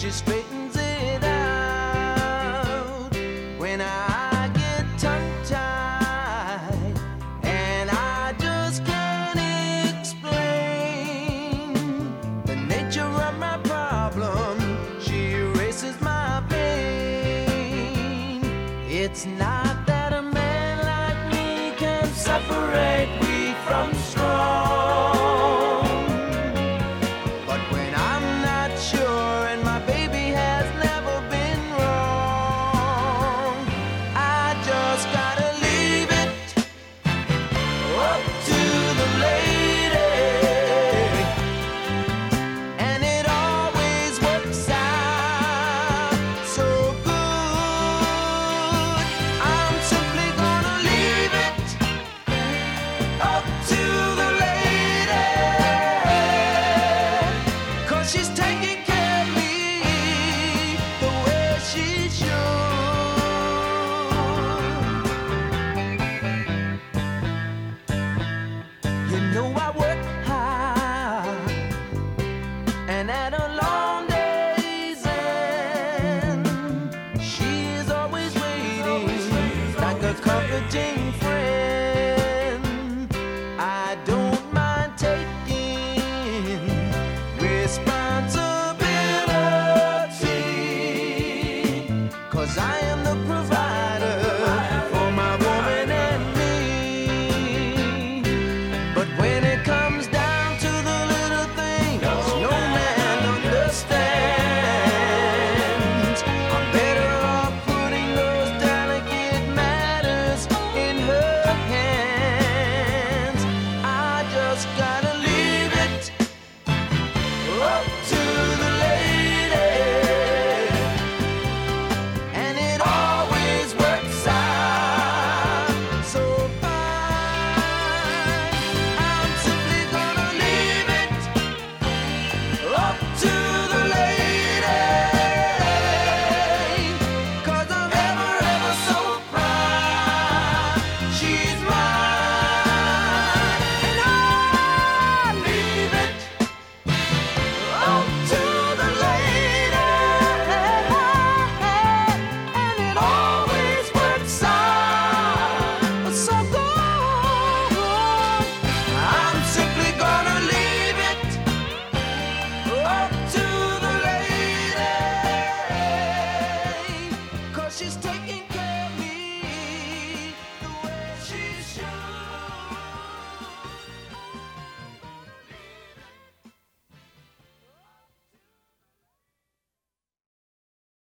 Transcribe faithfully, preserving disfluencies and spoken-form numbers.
she straightens it out. When I get tongue-tied and I just can't explain the nature of my problem, she erases my pain. It's not that a man like me can separate weak from strong, but when I'm not sure and my baby has never been wrong, I just gotta leave it up to the lady, and it always works out so good. I'm simply gonna leave it up to the lady, 'cause she's taking care of me the way she should. You know I work hard and at a loss